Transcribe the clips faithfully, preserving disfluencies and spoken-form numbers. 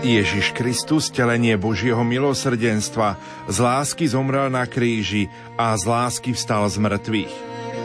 Ježiš Kristus, telenie Božieho milosrdenstva, z lásky zomrel na kríži a z lásky vstal z mŕtvych.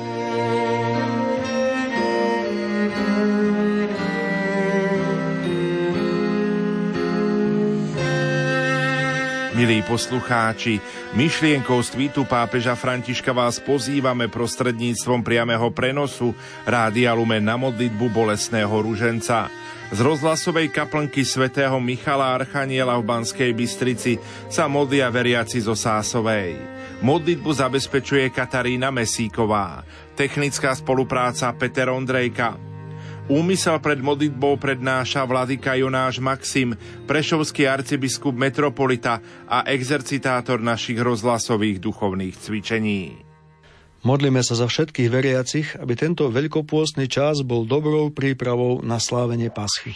Milí poslucháči, myšlienkou z tweetu pápeža Františka vás pozývame prostredníctvom priameho prenosu Rádia Lumen na modlitbu bolestného ruženca. Z rozhlasovej kaplnky svätého Michala Archaniela v Banskej Bystrici sa modlia veriaci zo Sásovej. Modlitbu zabezpečuje Katarína Mesíková. Technická spolupráca Peter Ondrejka. Úmysel pred modlitbou prednáša vladyka Jonáš Maxim, prešovský arcibiskup metropolita a exercitátor našich rozhlasových duchovných cvičení. Modlíme sa za všetkých veriacich, aby tento veľkopôstny čas bol dobrou prípravou na slávenie Paschy.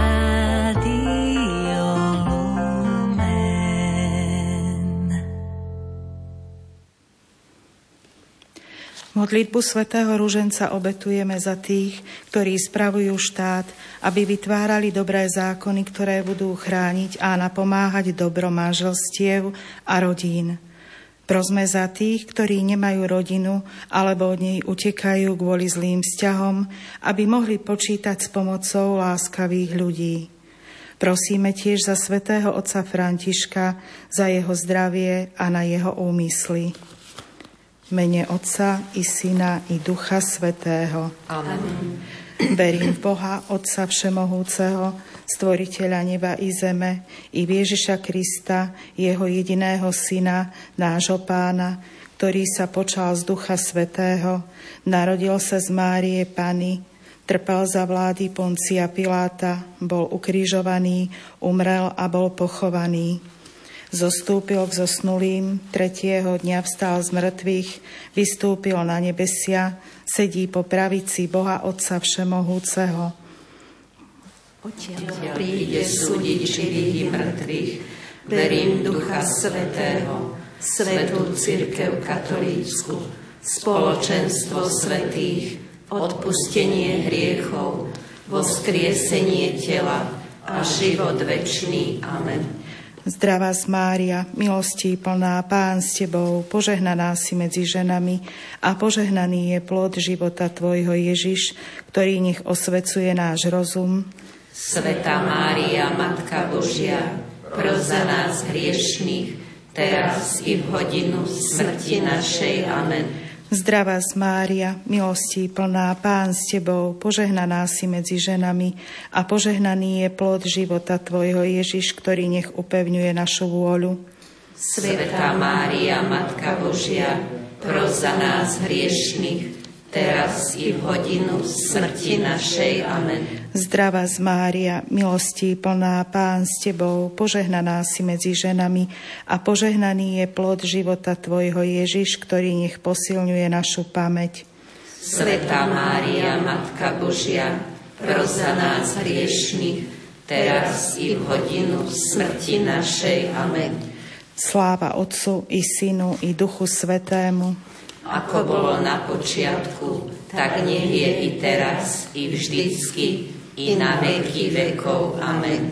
Rádio Lumen. Modlitbu svätého ruženca obetujeme za tých, ktorí spravujú štát, aby vytvárali dobré zákony, ktoré budú chrániť a napomáhať dobro manželstiev a rodín. Prosme za tých, ktorí nemajú rodinu alebo od nej utekajú kvôli zlým vzťahom, aby mohli počítať s pomocou láskavých ľudí. Prosíme tiež za svätého otca Františka, za jeho zdravie a na jeho úmysly. V mene Otca i Syna i Ducha Svätého. Amen. Verím v Boha, Otca Všemohúceho, Stvoriteľa neba i zeme, i v Ježiša Krista, jeho jediného Syna, nášho Pána, ktorý sa počal z Ducha Svätého, narodil sa z Márie Panny, trpel za vlády Poncia Piláta, bol ukrižovaný, umrel a bol pochovaný. Zostúpil k zosnulým, tretieho dňa vstal z mŕtvych, vystúpil na nebesia, sedí po pravici Boha Otca Všemohúceho. Odtiaľ príde súdiť živých i mŕtvych. Verím Ducha Svätého, Svätú Cirkev katolícku, spoločenstvo svätých, odpustenie hriechov, voskriesenie tela a život večný. Amen. Zdravá Mária, milostí plná, Pán s Tebou, požehnaná si medzi ženami a požehnaný je plod života Tvojho Ježiš, ktorý nech osvecuje náš rozum. Svätá Mária, Matka Božia, pros za nás hriešných, teraz i v hodinu smrti našej. Amen. Zdravá Mária, milostí plná, Pán s Tebou, požehnaná si medzi ženami a požehnaný je plod života Tvojho Ježiš, ktorý nech upevňuje našu vôľu. Svätá Mária, Matka Božia, pros za nás hriešných, teraz i v hodinu smrti našej. Amen. Zdravá Mária, milostí plná, Pán s Tebou, požehnaná si medzi ženami a požehnaný je plod života Tvojho Ježiš, ktorý nech posilňuje našu pamäť. Svätá Mária, Matka Božia, pros za nás hriešných, teraz i v hodinu smrti našej. Amen. Sláva Otcu i Synu i Duchu Svätému, ako bolo na počiatku, tak nech je i teraz, i vždycky, i na veky vekov. Amen.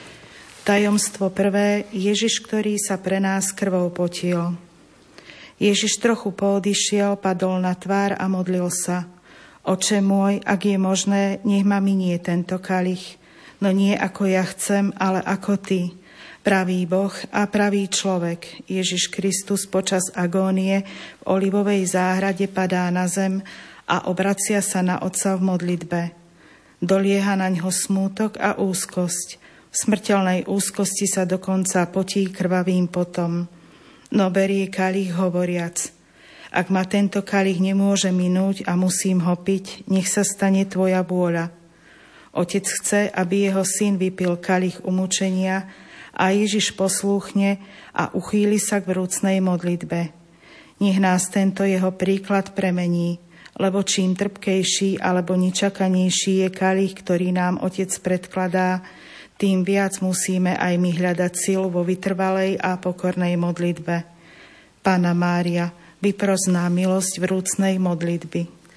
Tajomstvo prvé. Ježiš, ktorý sa pre nás krvou potil. Ježiš trochu poodišiel, padol na tvár a modlil sa. Oče môj, ak je možné, nech ma minie tento kalich, no nie ako ja chcem, ale ako Ty. Pravý Boh a pravý človek, Ježiš Kristus počas agónie v olivovej záhrade padá na zem a obracia sa na Otca v modlitbe. Dolieha naňho smútok a úzkosť. V smrteľnej úzkosti sa dokonca potí krvavým potom. No berie kalich hovoriac: ak ma tento kalich nemôže minúť a musím ho piť, nech sa stane Tvoja vôľa. Otec chce, aby jeho syn vypil kalich umúčenia, a Ježiš poslúchne a uchýli sa k vrúcnej modlitbe. Nech nás tento jeho príklad premení, lebo čím trpkejší alebo nečakanejší je kalich, ktorý nám Otec predkladá, tým viac musíme aj my hľadať silu vo vytrvalej a pokornej modlitbe. Panna Mária, vypros nám milosť vrúcnej modlitby.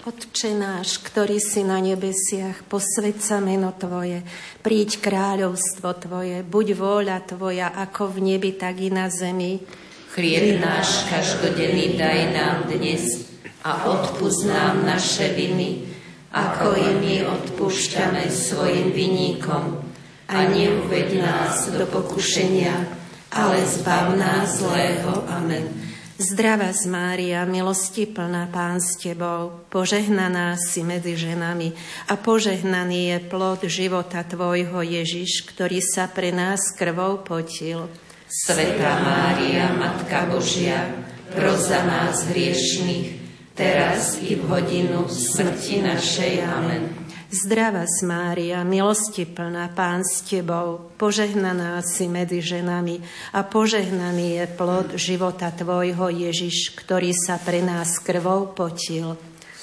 Otče náš, ktorý si na nebesiach, posväť sa meno Tvoje, príď kráľovstvo Tvoje, buď vôľa Tvoja, ako v nebi, tak i na zemi. Chlieb náš každodenný daj nám dnes a odpusť nám naše viny, ako i my odpúšťame svojim vinníkom. A neuveď nás do pokušenia, ale zbav nás zlého. Amen. Zdravá Mária, milosti plná, Pán s Tebou, požehnaná si medzi ženami a požehnaný je plod života Tvojho Ježiš, ktorý sa pre nás krvou potil. Svätá Mária, Matka Božia, pros za nás hriešnych, teraz i v hodinu smrti našej. Amen. Zdravá Mária, milosti plná, Pán s Tebou, požehnaná si medzi ženami a požehnaný je plod života Tvojho Ježiš, ktorý sa pre nás krvou potil.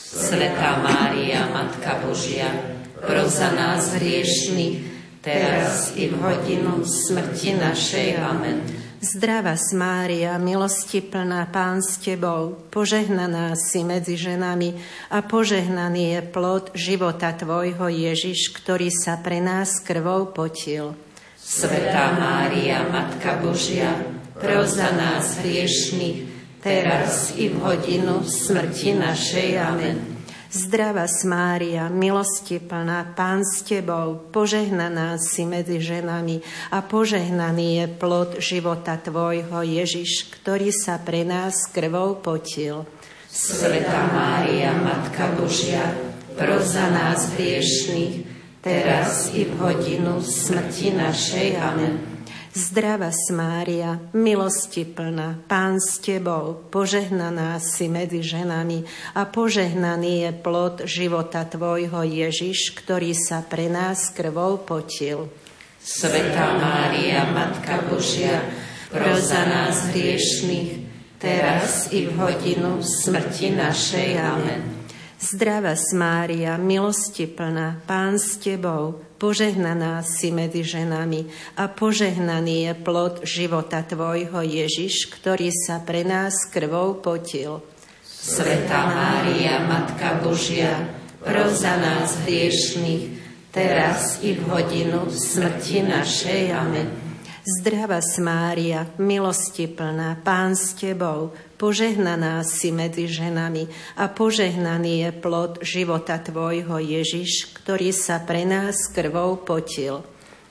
Svätá Mária, Matka Božia, pros za nás hriešnych, teraz i v hodinu smrti našej. Amen. Zdravá Mária, milosti plná, Pán s Tebou, požehnaná si medzi ženami a požehnaný je plod života Tvojho Ježiš, ktorý sa pre nás krvou potil. Svätá Mária, Matka Božia, pros za nás hriešnych, teraz i v hodinu smrti našej. Amen. Zdravá Mária, milosti plná, Pán s Tebou, požehnaná si medzi ženami a požehnaný je plod života Tvojho Ježiš, ktorý sa pre nás krvou potil. Svätá Mária, Matka Božia, pros za nás hriešnych, teraz i v hodinu smrti našej. Amen. Zdravá Mária, milosti plná, Pán s Tebou, požehnaná si medzi ženami a požehnaný je plod života Tvojho Ježiš, ktorý sa pre nás krvou potil. Svätá Mária, Matka Božia, pros za nás hriešnych, teraz i v hodinu smrti našej. Amen. Zdravá Mária, milosti plná, Pán s Tebou, požehnaná si medzi ženami a požehnaný je plod života Tvojho Ježiš, ktorý sa pre nás krvou potil. Svätá Mária, Matka Božia, pros za nás hriešnych, teraz i v hodinu smrti našej. Amen. Zdravá Mária, milosti plná, Pán s Tebou, požehnaná si medzi ženami a požehnaný je plod života Tvojho Ježiš, ktorý sa pre nás krvou potil.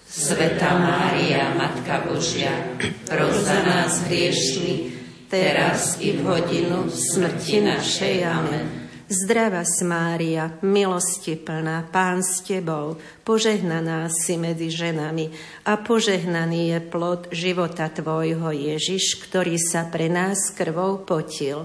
Svätá Mária, Matka Božia, pros za nás hriešnych, teraz i v hodinu smrti našej. Amen. Zdravá Mária, milosti plná, Pán s Tebou, požehnaná si medzi ženami a požehnaný je plod života Tvojho Ježiš, ktorý sa pre nás krvou potil.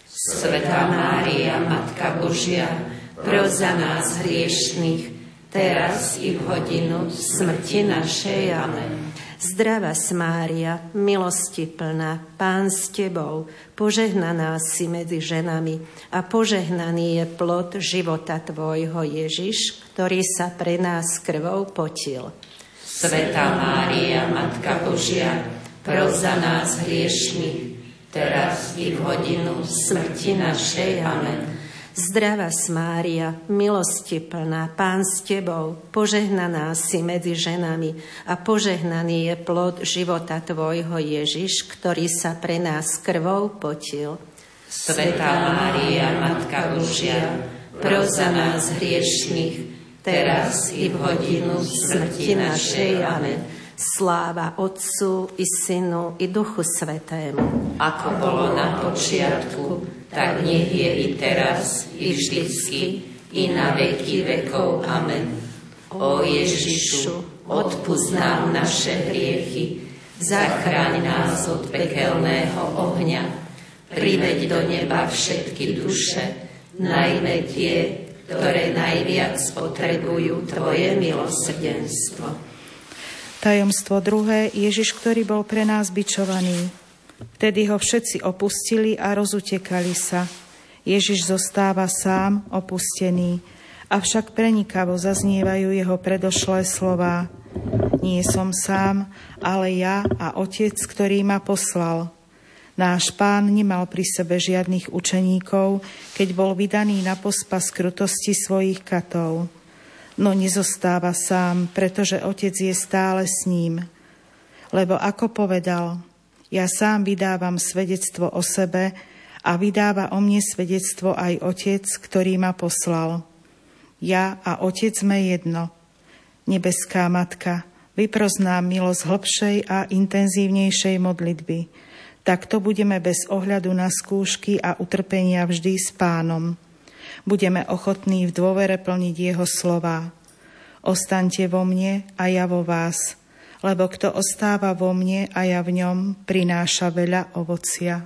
Svätá Mária, Matka Božia, pros za nás hriešnych, teraz i v hodinu smrti našej. Amen. Zdravá Mária, milosti plná, Pán s Tebou, požehnaná si medzi ženami a požehnaný je plod života Tvojho Ježiš, ktorý sa pre nás krvou potil. Svätá Mária, Matka Božia, pros za nás hriešnych, teraz i v hodinu smrti našej. Amen. Zdravá Mária, milosti plná, Pán s Tebou, požehnaná si medzi ženami a požehnaný je plod života Tvojho Ježiš, ktorý sa pre nás krvou potil. Svätá Mária, Matka Božia, pros za nás hriešnych, teraz i v hodinu smrti našej. Amen. Sláva Otcu i Synu i Duchu Svätému, ako bolo na počiatku, tak nech je i teraz, i vždycky, i na veky vekov. Amen. O Ježišu, odpusť nám naše hriechy, zachráň nás od pekelného ohňa, priveď do neba všetky duše, najmä tie, ktoré najviac potrebujú Tvoje milosrdenstvo. Tajomstvo druhé, Ježiš, ktorý bol pre nás bičovaný. Vtedy ho všetci opustili a rozutekali sa. Ježiš zostáva sám, opustený, avšak prenikavo zaznievajú jeho predošlé slová. Nie som sám, ale ja a Otec, ktorý ma poslal. Náš Pán nemal pri sebe žiadnych učeníkov, keď bol vydaný na pospas krutosti svojich katov. No nezostáva sám, pretože Otec je stále s ním. Lebo ako povedal, ja sám vydávam svedectvo o sebe a vydáva o mne svedectvo aj Otec, ktorý ma poslal. Ja a Otec sme jedno. Nebeská Matka, vypros nám milosť hlbšej a intenzívnejšej modlitby. Takto budeme bez ohľadu na skúšky a utrpenia vždy s Pánom. Budeme ochotní v dôvere plniť Jeho slová. Ostaňte vo mne a ja vo vás, lebo kto ostáva vo mne a ja v ňom, prináša veľa ovocia.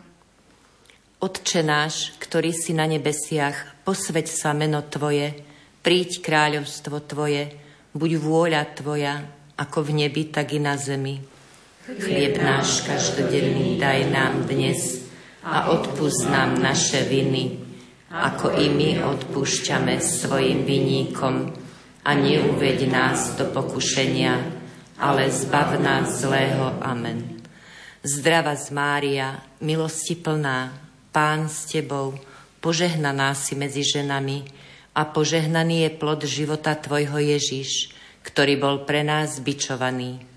Otče náš, ktorý si na nebesiach, posväť sa meno Tvoje, príď kráľovstvo Tvoje, buď vôľa Tvoja, ako v nebi, tak i na zemi. Chlieb náš každodenný daj nám dnes a odpusť nám naše viny, ako i my odpúšťame svojim viníkom. A neuveď nás do pokušenia, ale zbav nás zlého. Amen. Zdravá Mária, milosti plná, Pán s Tebou, požehnaná si medzi ženami a požehnaný je plod života Tvojho Ježiš, ktorý bol pre nás bičovaný.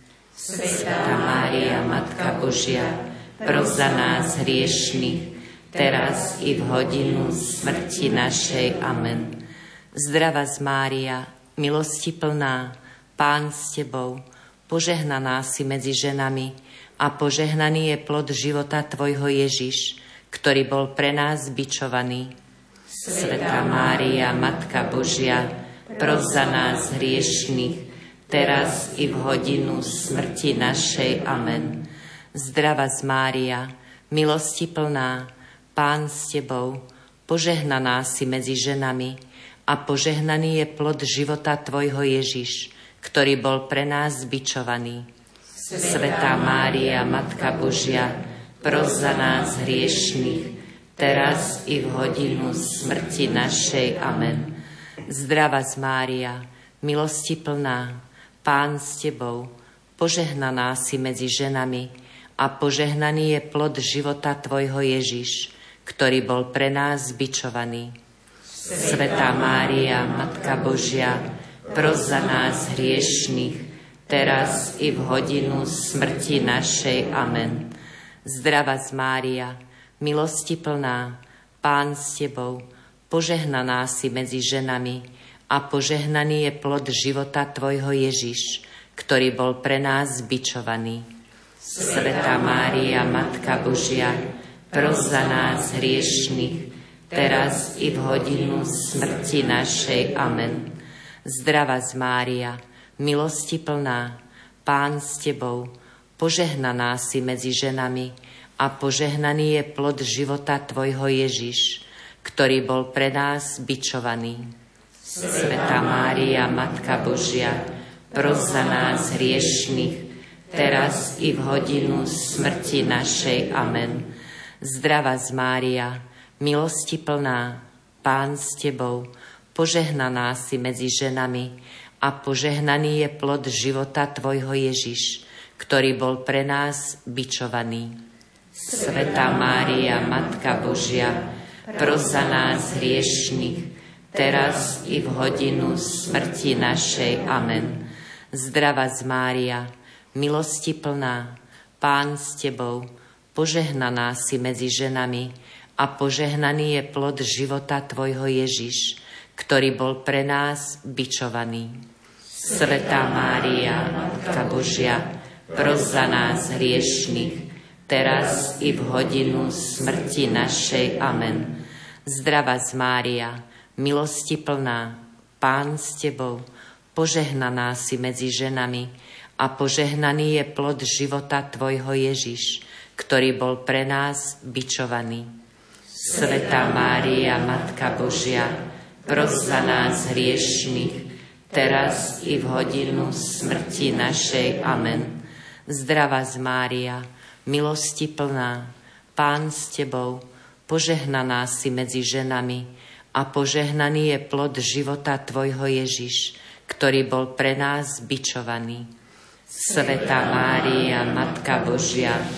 Svätá Mária, Matka Božia, pros za nás hriešnych, teraz i v hodinu smrti našej. Amen. Zdravá Mária, milosti plná, Pán s Tebou, požehnaná si medzi ženami a požehnaný je plod života Tvojho Ježiš, ktorý bol pre nás bičovaný. Svätá Mária, Matka Božia, pros za nás hriešnych, teraz i v hodinu smrti našej. Amen. Zdravá Mária, milosti plná, Pán s Tebou, požehnaná si medzi ženami a požehnaný je plod života Tvojho Ježiš, ktorý bol pre nás bičovaný. Svätá Mária, Matka Božia, pros za nás hriešnych, teraz i v hodinu smrti našej. Amen. Zdravá Mária, milosti plná, Pán s Tebou, požehnaná si medzi ženami a požehnaný je plod života Tvojho Ježiš, ktorý bol pre nás bičovaný. Svätá Mária, Matka Božia, pros za nás hriešnych, teraz i v hodinu smrti našej. Amen. Zdravá Mária, milosti plná, Pán s Tebou, požehnaná si medzi ženami a požehnaný je plod života Tvojho Ježiš, ktorý bol pre nás bičovaný. Svätá Mária, Matka Božia, pros za nás hriešnych, teraz i v hodinu smrti našej. Amen. Zdravá Mária, milosti plná, Pán s Tebou, požehnaná si medzi ženami a požehnaný je plod života Tvojho Ježiš, ktorý bol pre nás bičovaný. Svätá Mária, Matka Božia, pros za nás hriešnych, teraz i v hodinu smrti našej. Amen. Zdravá Mária, milosti plná, Pán s Tebou, požehnaná si medzi ženami a požehnaný je plod života Tvojho Ježiš, ktorý bol pre nás bičovaný. Svätá Mária, Matka Božia, pros za nás hriešnych, teraz i v hodinu smrti našej. Amen. Zdravá Mária, milosti plná, Pán s Tebou, požehnaná si medzi ženami a požehnaný je plod života Tvojho Ježiš, ktorý bol pre nás bičovaný. Svätá Mária, Matka Božia, pros za nás hriešnych, teraz i v hodinu smrti našej. Amen. Zdravá Mária, milosti plná, Pán s Tebou, požehnaná si medzi ženami a požehnaný je plod života Tvojho Ježiš, ktorý bol pre nás bičovaný. Svätá Mária, Matka Božia, pros za nás hriešnych, teraz i v hodinu smrti našej. Amen. Zdravá Mária, milosti plná, Pán s Tebou, požehnaná si medzi ženami a požehnaný je plod života Tvojho Ježiš, ktorý bol pre nás bičovaný. Svätá Mária, Matka Božia,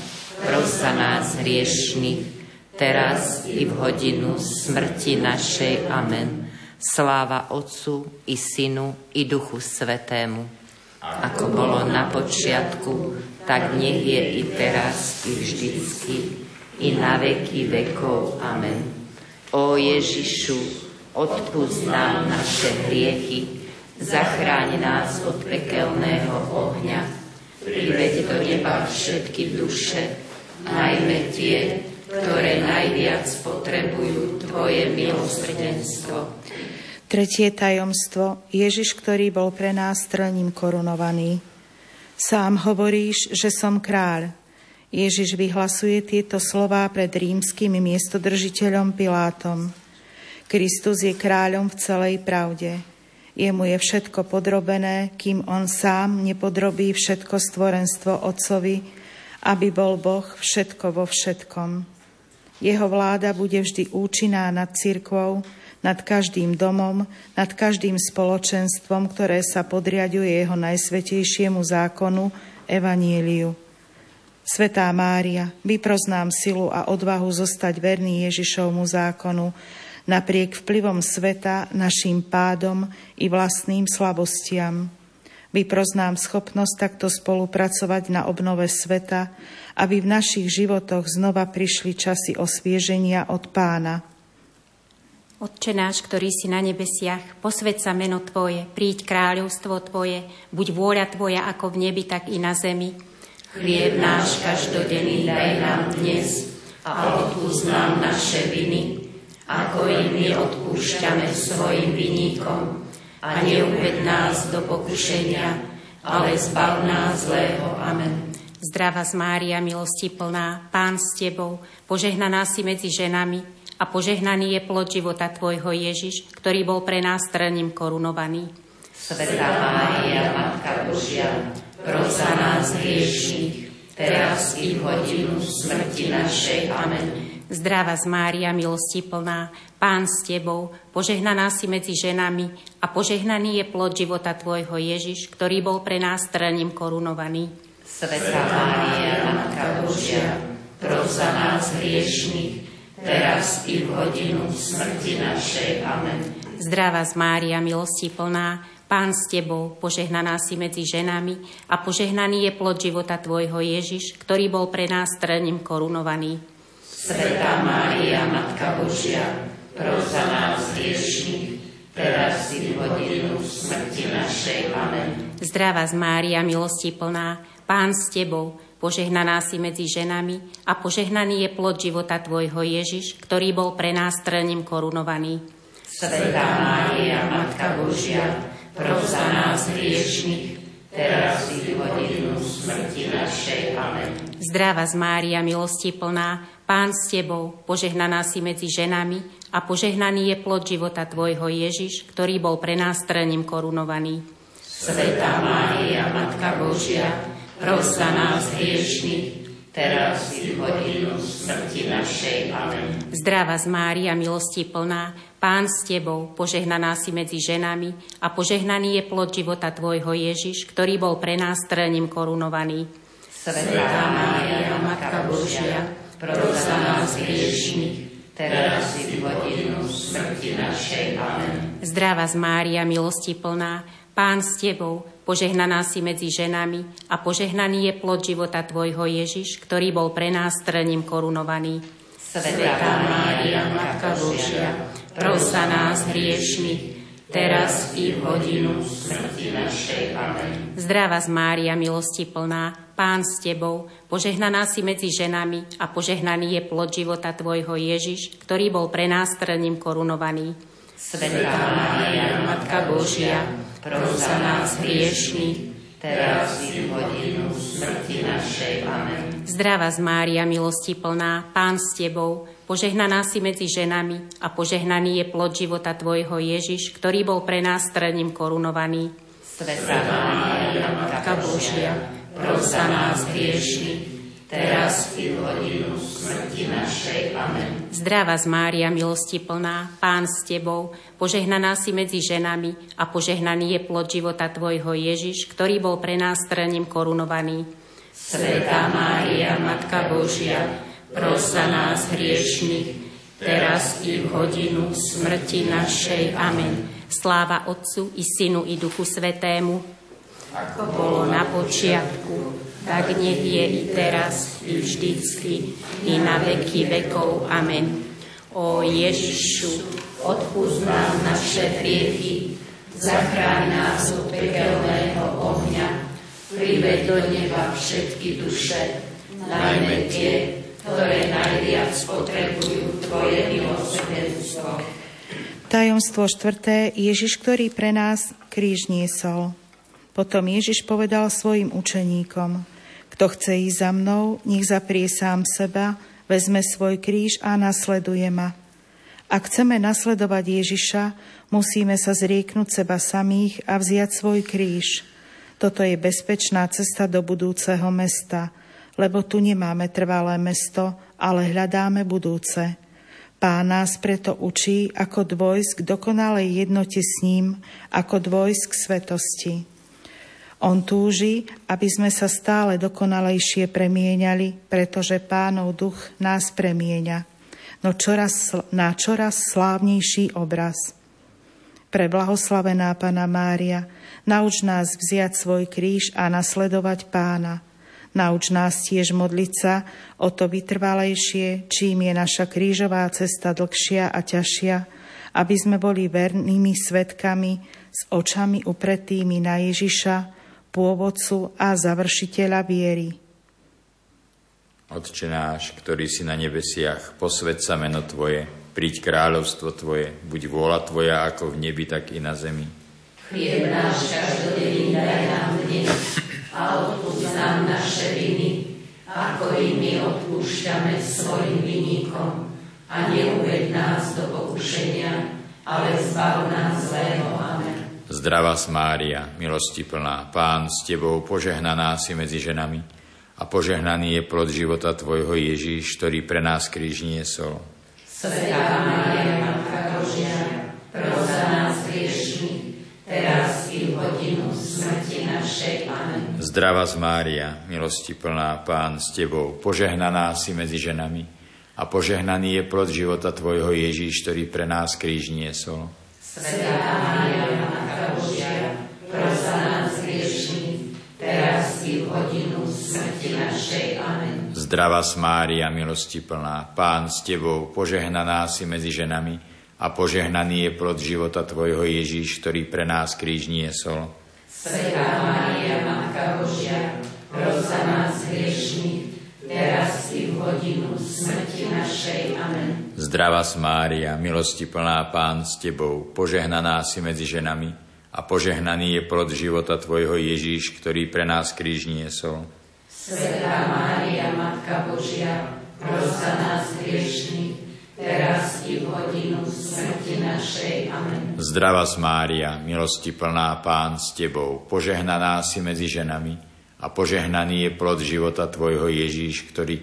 pros za nás hriešnych, teraz i v hodinu smrti našej. Amen. Sláva Otcu i Synu i Duchu Svätému, ako bolo na počiatku, tak nech je i teraz, i vždycky, i na veky vekov. Amen. Ó Ježišu, odpusť nám naše hriechy, zachráň nás od pekelného ohňa, priveď do neba všetky duše, najmä tie, ktoré najviac potrebujú Tvoje milosrdenstvo. Tretie tajomstvo. Ježiš, ktorý bol pre nás trním korunovaný. Sám hovoríš, že som kráľ. Ježiš vyhlasuje tieto slová pred rímskym miestodržiteľom Pilátom. Kristus je kráľom v celej pravde. Jemu je všetko podrobené, kým on sám nepodrobí všetko stvorenstvo Otcovi, aby bol Boh všetko vo všetkom. Jeho vláda bude vždy účinná nad cirkvou, nad každým domom, nad každým spoločenstvom, ktoré sa podriaďuje jeho najsvätejšiemu zákonu, evaníliu. Svätá Mária, vypros nám silu a odvahu zostať verný Ježišovmu zákonu, napriek vplyvom sveta, našim pádom i vlastným slabostiam. Vypros nám schopnosť takto spolupracovať na obnove sveta, aby v našich životoch znova prišli časy osvieženia od Pána. Otče náš, ktorý si na nebesiach, posväť sa meno Tvoje, príď kráľovstvo Tvoje, buď vôľa Tvoja ako v nebi, tak i na zemi. Chlieb náš každodenný daj nám dnes a odpusť nám naše viny, ako i my odpúšťame svojim vinníkom. A neuved nás do pokušenia, ale zbav nás zlého. Amen. Zdravá Mária, milosti plná, Pán s Tebou, požehnaná si medzi ženami, a požehnaný je plod života Tvojho Ježiš, ktorý bol pre nás trním korunovaný. Svätá Mária, Matka Božia, pros za nás hriešných, teraz i v hodinu smrti našej. Amen. Zdravá Mária, milosti plná, Pán s Tebou, požehnaná si medzi ženami a požehnaný je plod života Tvojho Ježiš, ktorý bol pre nás trním korunovaný. Svätá Mária, Matka Božia, pros za nás hriešných, teraz i v hodinu smrti našej. Amen. Zdravá Mária, milosti plná, Pán s Tebou, požehnaná si medzi ženami a požehnaný je plod života Tvojho Ježiš, ktorý bol pre nás trním korunovaný. Svätá Mária, Matka Božia, pros za nás hriešných, teraz i v hodinu smrti našej. Amen. Zdravá Mária, milosti plná, Pán s Tebou, požehnaná si medzi ženami a požehnaný je plod života Tvojho Ježiš, ktorý bol pre nás trním korunovaný. Svätá Mária, Matka Božia, pros za nás hriešných, teraz i v hodinu smrti našej. Amen. Zdravá Mária, milosti plná, Pán s Tebou, požehnaná si medzi ženami a požehnaný je plod života Tvojho Ježiš, ktorý bol pre nás trním korunovaný. Svätá Mária, Matka Božia, pros za nás hriešných, teraz i v hodinu smrti našej. Amen. Zdravá Mária, milosti plná, Pán s Tebou, požehnaná si medzi ženami a požehnaný je plod života Tvojho Ježiš, ktorý bol pre nás trním korunovaný. Svätá Mária, Matka Božia, pros za nás hriešných, teraz i v hodinu smrti našej. Amen. Zdravá Mária, milosti plná, Pán s Tebou, požehnaná si medzi ženami a požehnaný je plod života Tvojho Ježiš, ktorý bol pre nás trním korunovaný. Svätá Mária, Matka Božia, pros za nás hriešných, teraz i v hodinu smrti našej. Amen. Zdravá Mária, milosti plná, Pán s Tebou, požehnaná si medzi ženami a požehnaný je plod života Tvojho Ježiš, ktorý bol pre nás trním korunovaný. Svätá Mária, Matka Božia, pros za nás hriešných, teraz i v hodinu smrti našej. Amen. Zdravá Mária, milosti plná, Pán s Tebou, požehnaná si medzi ženami a požehnaný je plod života Tvojho Ježiš, ktorý bol pre nás trním korunovaný. Svätá Mária, Matka Božia, pros za nás hriešných, teraz i v hodinu smrti našej. Amen. Zdravá Mária, milosti plná, Pán s Tebou, požehnaná si medzi ženami a požehnaný je plod života Tvojho Ježiš, ktorý bol pre nás trním korunovaný. Svätá Mária, Matka Božia, pros za nás hriešnych, teraz i v hodinu smrti našej. Amen. Sláva Otcu i Synu i Duchu Svätému, ako bolo na počiatku, tak nech je i teraz, i vždycky, i na veky vekov. Amen. O Ježišu, odpusť nám naše hriechy, zachráň nás od pekelného ohňa, priveď do neba všetky duše, najmä tie, ktoré najviac potrebujú Tvoje milosrdenstvo. Tajomstvo štvrté. Ježiš, ktorý pre nás kríž niesol. Potom Ježiš povedal svojim učeníkom: Kto chce ísť za mnou, nech zaprie sám seba, vezme svoj kríž a nasleduje ma. Ak chceme nasledovať Ježiša, musíme sa zrieknúť seba samých a vziať svoj kríž. Toto je bezpečná cesta do budúceho mesta, lebo tu nemáme trvalé mesto, ale hľadáme budúce. Pán nás preto učí, ako dôjsť k dokonalej jednote s ním, ako dôjsť k svetosti. On túži, aby sme sa stále dokonalejšie premieňali, pretože Pánov duch nás premieňa no čoraz, na čoraz slávnejší obraz. Preblahoslavená Panna Mária, nauč nás vziať svoj kríž a nasledovať Pána. Nauč nás tiež modliť sa o to vytrvalejšie, čím je naša krížová cesta dlhšia a ťažšia, aby sme boli vernými svedkami s očami upretými na Ježiša, pôvodcu a završiteľa viery. Otče náš, ktorý si na nebesiach, posväť sa meno Tvoje, príď kráľovstvo Tvoje, buď vôľa Tvoja ako v nebi, tak i na zemi. Chlieb náš každodenný daj nám dnes a odpusť nám naše viny, ako i my odpúšťame svojim vinníkom. A neuveď nás do pokušenia, ale zbav nás zlého. Amen. Zdravás Mária, milosti plná, Pán s Tebou, požehnaná si medzi ženami a požehnaný je plod života Tvojho Ježíš, ktorý pre nás kríž niesol. Svätá Mária, Matka Božia, pros za nás hriešnych, teraz i v hodinu smrti našej. Amen. Zdravás Mária, milosti plná, Pán s Tebou, požehnaná si medzi ženami a požehnaný je plod života Tvojho Ježíš, ktorý pre nás kríž niesol. Svätá Mária, Matka Božia, pros za nás hriešnych, teraz i v hodinu smrti našej. Amen. Zdravás Mária, milosti plná, Pán s Tebou, požehnaná si medzi ženami a požehnaný je plod života Tvojho Ježíš, ktorý pre nás kríž niesol. Svätá Mária, Matka Božia, pros za nás hriešnych, teraz i v hodinu smrti našej. Amen. Zdravás Mária, milosti plná, Pán s Tebou, požehnaná si medzi ženami a požehnaný je plod života Tvojho Ježíš, ktorý pre nás kríž niesol. Svätá Mária, Matka Božia, pros za nás hriešnych, teraz i v hodinu smrti našej. Amen. Zdravás Mária, milosti plná, Pán s Tebou, požehnaná si medzi ženami a požehnaný je plod života Tvojho Ježíš, ktorý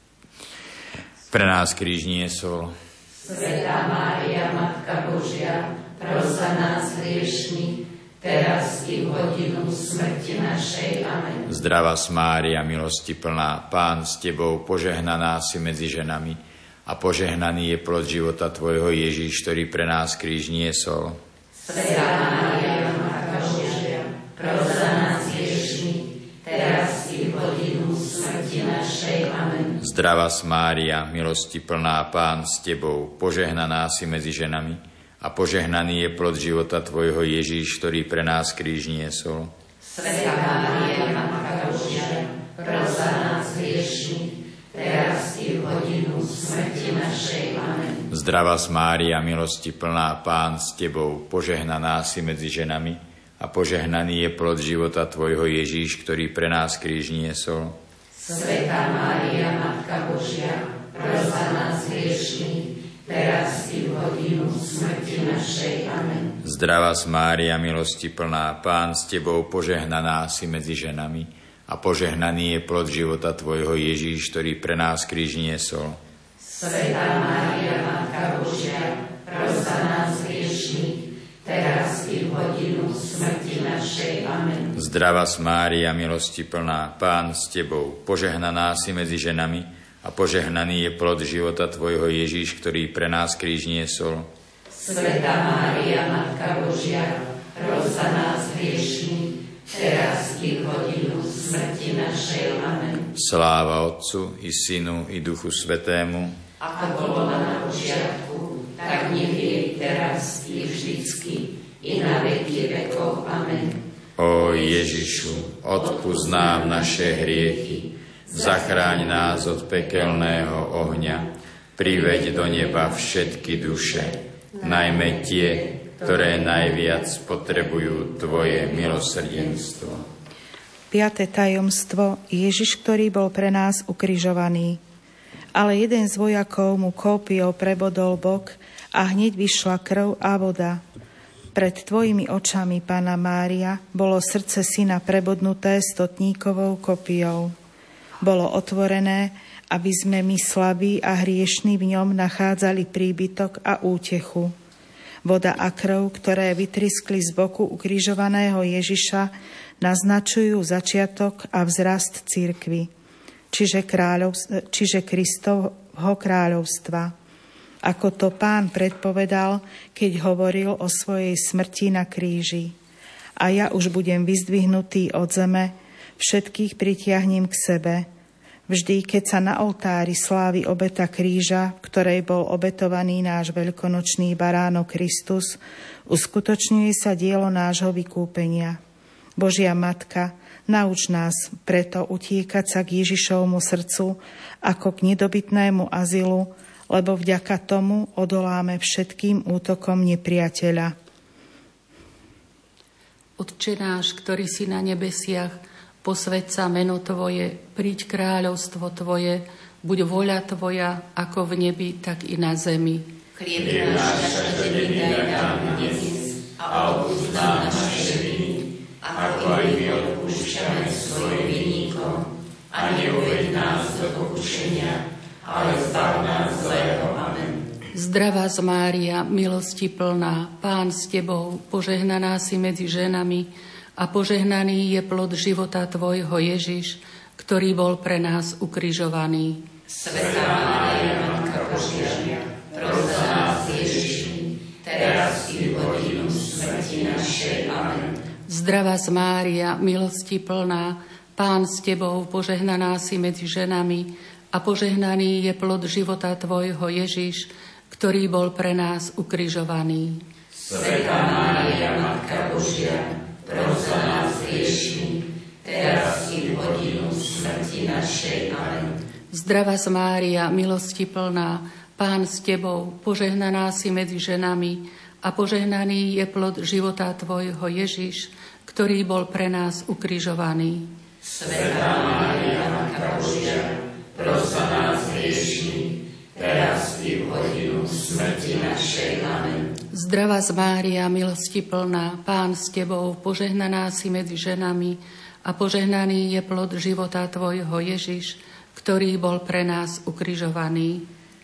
pre nás kríž niesol. Svätá Mária, Matka Božia, pros za nás hriešnych, teraz i v hodinu smrti našej. Amen. Zdravás Mária, milosti plná, Pán s Tebou, požehnaná si medzi ženami a požehnaný je plod života Tvojho Ježíš, ktorý pre nás kríž niesol. Svätá Mária, Matka Božia, pros za nás hriešnych, teraz i v hodinu smrti našej. Amen. Zdravás Mária, milosti plná, Pán s Tebou, požehnaná si medzi ženami a požehnaný je plod života Tvojho Ježíš, ktorý pre nás kríž niesol. Svätá Mária, Matka Božia, pros za nás hriešnych, teraz i v hodinu smrti našej. Amen. Zdravás Mária, milosti plná, Pán s Tebou, požehnaná si medzi ženami a požehnaný je plod života Tvojho Ježíš, ktorý pre nás kríž niesol. Svätá Mária, Matka Božia, pros za nás hriešnych, teraz i v hodinu smrti našej. Amen. Zdravás Mária, milosti plná, Pán s Tebou, požehnaná si medzi ženami a požehnaný je plod života Tvojho Ježíš, ktorý pre nás kríž niesol. Svätá Mária, Matka Božia, pros za nás hriešnych, teraz i v hodinu smrti našej. Amen. Zdravás Mária, milosti plná, Pán s Tebou, požehnaná si medzi ženami a požehnaný je plod života Tvojho Ježiš, ktorý pre nás kríž niesol. Svätá Mária, Matka Božia, pros za nás hriešnych, teraz i v hodinu smrti našej. Amen. Sláva Otcu i Synu i Duchu Svätému, ako bolo na počiatku, tak nech je i teraz i vždycky, i na veky vekov. Amen. O Ježišu, odpusť nám naše hriechy, zachráň nás od pekelného ohňa, priveď do neba všetky duše, najmä tie, ktoré najviac potrebujú Tvoje milosrdenstvo. Piaté tajomstvo, Ježiš, ktorý bol pre nás ukrižovaný. Ale jeden z vojakov mu kópiou prebodol bok a hneď vyšla krv a voda. Pred tvojimi očami, Panna Mária, bolo srdce syna prebodnuté stotníkovou kopiou. Bolo otvorené, aby sme my slabí a hriešní v ňom nachádzali príbytok a útechu. Voda a krv, ktoré vytriskli z boku ukrižovaného Ježiša, naznačujú začiatok a vzrast cirkvi, čiže, kráľov, čiže Kristovho kráľovstva. Ako to Pán predpovedal, keď hovoril o svojej smrti na kríži. A ja už budem vyzdvihnutý od zeme, všetkých pritiahnem k sebe. Vždy, keď sa na oltári slávi obeta kríža, v ktorej bol obetovaný náš veľkonočný baránok Kristus, uskutočňuje sa dielo nášho vykúpenia. Božia Matka, nauč nás preto utiekať sa k Ježišovmu srdcu ako k nedobytnému azylu, lebo vďaka tomu odoláme všetkým útokom nepriateľa. Otče náš, ktorý si na nebesiach, posväť sa meno Tvoje, príď kráľovstvo Tvoje, buď voľa Tvoja, ako v nebi, tak i na zemi. Chlieb náš každodenný daj nám dnes a odpusť nám naše viny, ako aj my odpúšťame svojim vinníkom. A neuveď nás do pokušenia, ale zbav nás zlého. Amen. Zdravás Mária, milosti plná, Pán s Tebou, požehnaná si medzi ženami a požehnaný je plod života Tvojho Ježiš, ktorý bol pre nás ukrižovaný. Svätá Mária, Matka Božia, pros za nás hriešnych, teraz i v hodinu smrti našej. Amen. Zdravás Mária, milosti plná, Pán s Tebou, požehnaná si medzi ženami a požehnaný je plod života Tvojho Ježiš, ktorý bol pre nás ukrižovaný. Svätá Mária, Matka Božia, pros za nás hriešnych, teraz i v hodinu smrti našej. Amen. Zdravás Mária, milosti plná, Pán s Tebou, požehnaná si medzi ženami a požehnaný je plod života Tvojho Ježiš, ktorý bol pre nás ukrižovaný. Svätá Mária, Matka Božia, pros za nás hriešnych, teraz i v hodinu smrti našej. Amen. Zdravás Mária, milosti plná, Pán s Tebou, požehnaná si medzi ženami a požehnaný je plod života Tvojho Ježiš, ktorý bol pre nás ukrižovaný.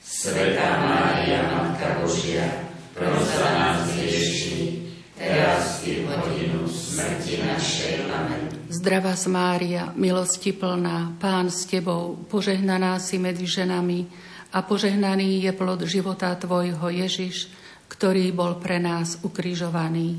Svätá Mária, Matka Božia, pros za nás hriešnych, teraz i v hodinu smrti našej. Amen. Zdravás Mária, milosti plná, Pán s Tebou, požehnaná si medzi ženami a požehnaný je plod života Tvojho Ježiš, ktorý bol pre nás ukrižovaný.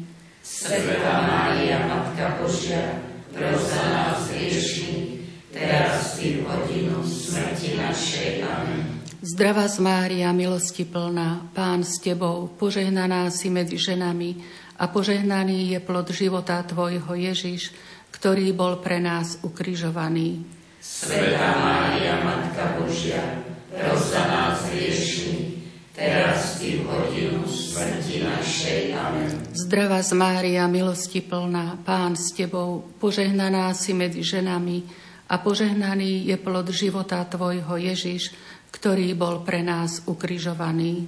Svätá Mária, Matka Božia, pros za nás hriešnych, teraz i v hodinu smrti našej. Amen. Zdravás Mária, milosti plná, Pán s Tebou, požehnaná si medzi ženami a požehnaný je plod života Tvojho Ježiš, ktorý bol pre nás ukrižovaný. Svätá Mária, Matka Božia, pros za nás hriešnych, teraz i v hodinu smrti našej. Amen. Zdravás Mária, milosti plná, Pán s Tebou, požehnaná si medzi ženami a požehnaný je plod života Tvojho Ježiš, ktorý bol pre nás ukrižovaný.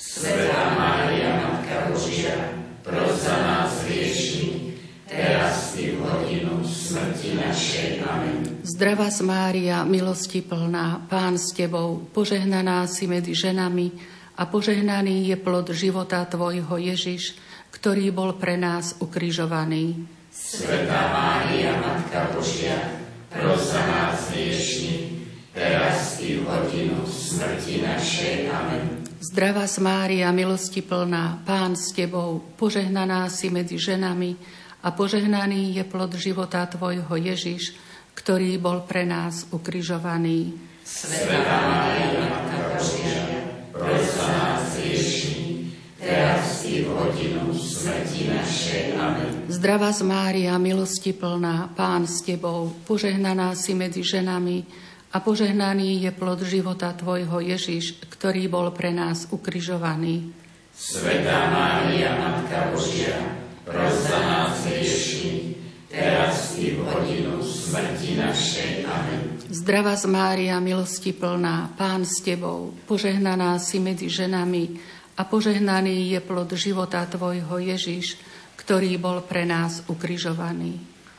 Svätá Mária, Matka Božia, pros za nás hriešnych, teraz i v hodinu smrti našej. Amen. Zdravás Mária, milosti plná, Pán s Tebou, požehnaná si medzi ženami a požehnaný je plod života Tvojho Ježiš, ktorý bol pre nás ukrižovaný. Svätá Mária, Matka Božia, pros za nás hriešnych, teraz i v hodinu smrti našej. Amen. Zdravá Mária, milosti plná, Pán s Tebou, požehnaná si medzi ženami a požehnaný je plod života Tvojho Ježiš, ktorý bol pre nás ukrižovaný. Svätá Mária, Matka Božia, pros za nás hriešnych, teraz i v hodinu smrti našej. Amen. Zdravá Mária, milosti plná, Pán s Tebou, požehnaná si medzi ženami a požehnaný je plod života Tvojho Ježiš, ktorý bol pre nás ukrižovaný. Svätá Mária, Matka Božia, pros za nás hriešnych, teraz i v hodinu smrti našej. Amen. Zdravá Mária, milosti plná, Pán s Tebou, požehnaná si medzi ženami a požehnaný je plod života Tvojho Ježiš, ktorý bol pre nás ukrižovaný.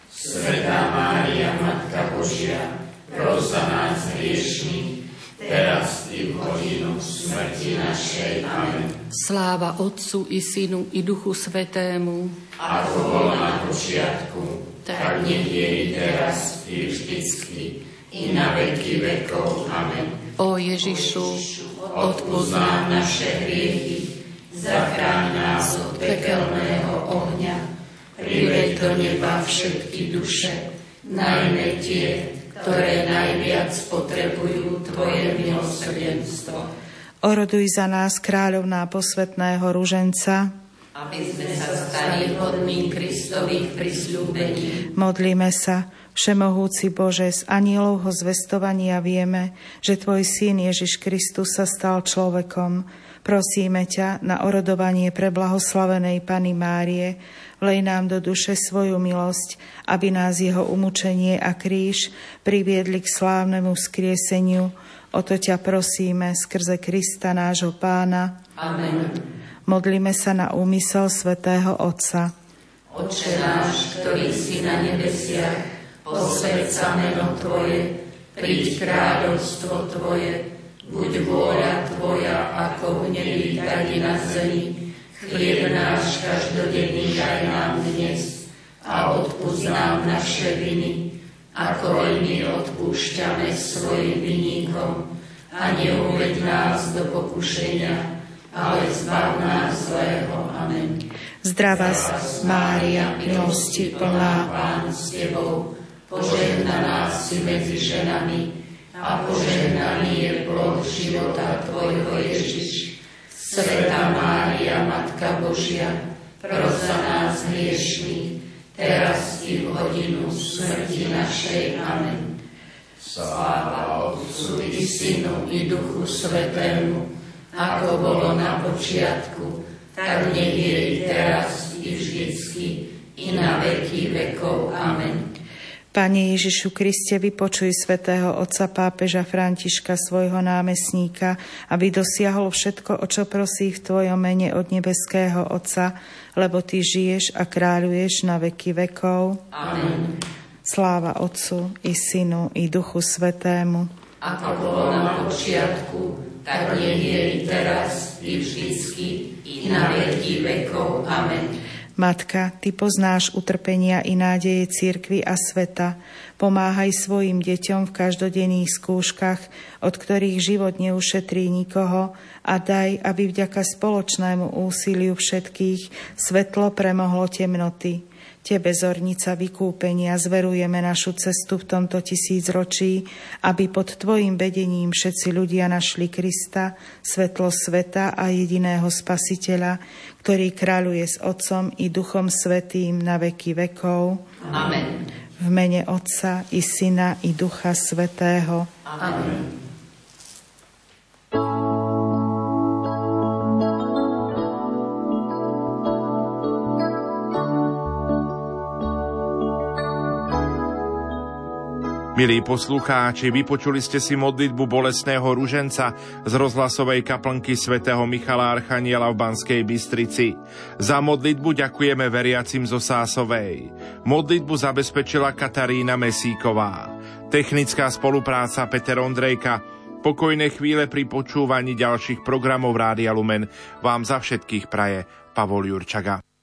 Svätá Mária, Matka Božia, pros za nás hriešnych, teraz i v hodinu smrti našej. Amen. Sláva Otcu i Synu i Duchu Svätému, ako bolo na počiatku, tak nech je i teraz i vždycky, i na veky vekov. Amen. O Ježišu, odpusť nám naše hriechy, zachráň nás od pekelného ohňa, priveď do neba všetky duše, najmä tie, ktoré najviac potrebujú Tvoje milosrdenstvo. Oroduj za nás, kráľovná posvätného ruženca, aby sme sa stali hodní Kristových prisľúbení. Modlíme sa, Všemohúci Bože, z anielov zvestovania vieme, že Tvoj Syn Ježiš Kristus sa stal človekom. Prosíme ťa na orodovanie preblahoslavenej Panny Márie, vlej nám do duše svoju milosť, aby nás jeho umučenie a kríž priviedli k slávnemu vzkrieseniu. O to ťa prosíme skrze Krista nášho Pána. Amen. Modlíme sa na úmysel svätého Otca. Otče náš, ktorý si na nebesiach, posväť sa meno Tvoje, príď kráľovstvo Tvoje, buď vôľa Tvoja, ako v nebi, tak i na zemi. Chlieb náš každodenný daj nám dnes a odpusť nám naše viny, ako aj my odpúšťame svojim vinníkom. A neuveď nás do pokušenia, ale zbav nás zlého. Amen. Zdravá Mária, milosti plná, Pán s Tebou, požehnaná si medzi ženami a požehnaný je plod života Tvojho Ježiš. Svätá Mária, Matka Božia, pros za nás hriešných, teraz i v hodinu smrti našej. Amen. Sláva Otcu i Synu i Duchu Svätému, ako bolo na počiatku, tak nech je i teraz i vždycky, i na veky vekov. Amen. Pane Ježišu Kriste, vypočuj svätého otca pápeža Františka, svojho námestníka, aby dosiahol všetko, o čo prosí v Tvojom mene od nebeského Otca, lebo Ty žiješ a kráľuješ na veky vekov. Amen. Sláva Otcu i Synu i Duchu Svätému. Ako bolo na počiatku, tak nech je i teraz, i vždycky, i na veky vekov. Amen. Matka, Ty poznáš utrpenia i nádeje cirkvi a sveta. Pomáhaj svojim deťom v každodenných skúškach, od ktorých život neušetrí nikoho, a daj, aby vďaka spoločnému úsiliu všetkých svetlo premohlo temnoty. Tebe, zornica vykúpenia, zverujeme našu cestu v tomto tisícročí, aby pod Tvojim vedením všetci ľudia našli Krista, svetlo sveta a jediného Spasiteľa, ktorý kráľuje s Otcom i Duchom Svätým na veky vekov. Amen. V mene Otca i Syna i Ducha Svätého. Amen. Milí poslucháči, vypočuli ste si modlitbu bolestného ruženca z rozhlasovej kaplnky svätého Michala Archaniela v Banskej Bystrici. Za modlitbu ďakujeme veriacim zo Sásovej. Modlitbu zabezpečila Katarína Mesíková. Technická spolupráca Peter Ondrejka. Pokojné chvíle pri počúvaní ďalších programov Rádia Lumen vám za všetkých praje Pavol Jurčaga.